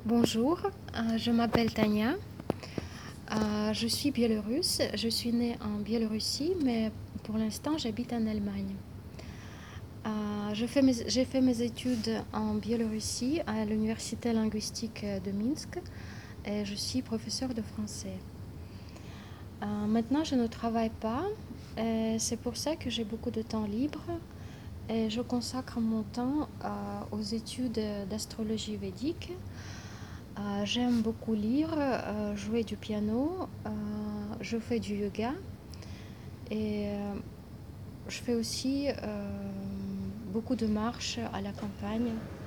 Bonjour, je m'appelle Tania. Je suis biélorusse. Je suis née en Biélorussie, mais pour l'instant, j'habite en Allemagne. J'ai fait mes études en Biélorussie à l'université linguistique de Minsk et je suis professeure de français. Maintenant, je ne travaille pas et c'est pour ça que j'ai beaucoup de temps libre et je consacre mon temps aux études d'astrologie védique. J'aime beaucoup lire, jouer du piano, je fais du yoga et je fais aussi beaucoup de marches à la campagne.